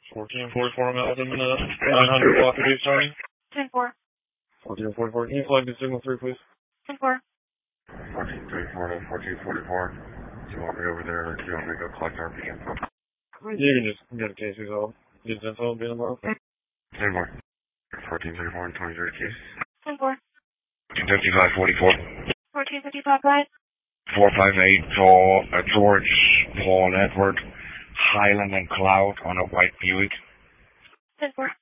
1444 Melvin, 900 block of base starting. 10-4. 1444, can you flag the signal through, please? 10-4. 1434 to 1444. Do you want me over there, or do you want me to go collect RP info? You can just get a case resolved. Get info and be tomorrow. 10 more. 1434 and 23 case. 10-4. 255-44. 1455, right? 458 for George, Paul, Edward, Highland and Cloud on a white Buick. 10-4.